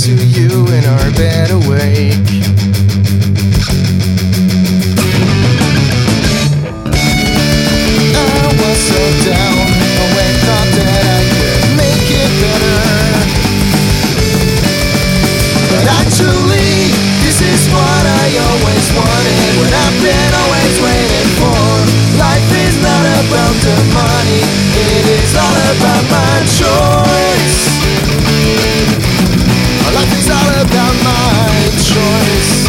to you in our bed awake. I was so down, I thought that I could make it better. But actually, this is what I always wanted, what I've been always waiting for. Life is not about the money, it is all about my choice. Life is all about my choice.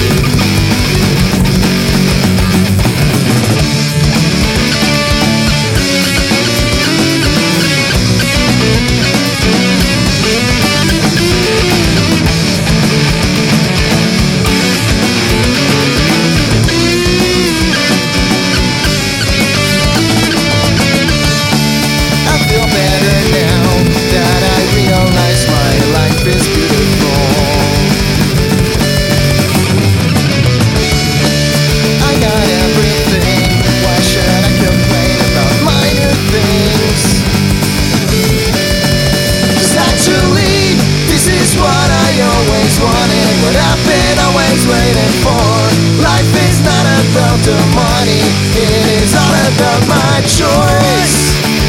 Waiting for. Life is not about the money, it is all about my choice.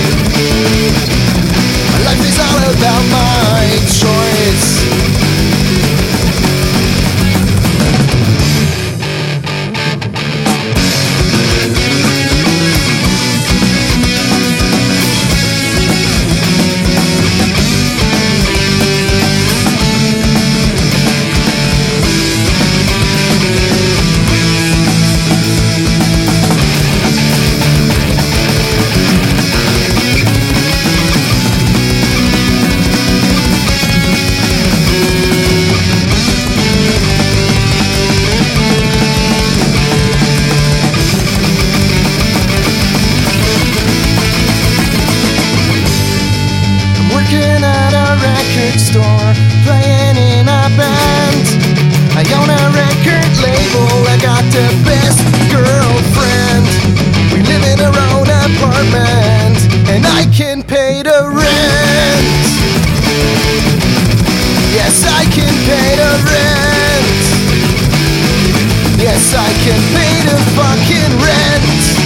Life is all about my choice. Store, playing in a band. I own a record label, I got the best girlfriend. We live in our own apartment, and I can pay the rent. Yes, I can pay the rent. Yes, I can pay the fucking rent.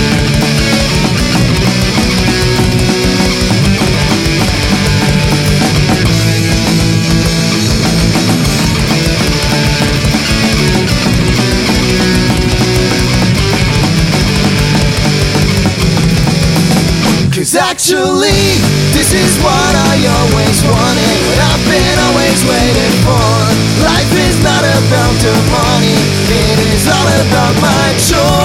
Cause actually, this is what I always wanted, what I've been always waiting for. Life is not about the money, it is all about my choice.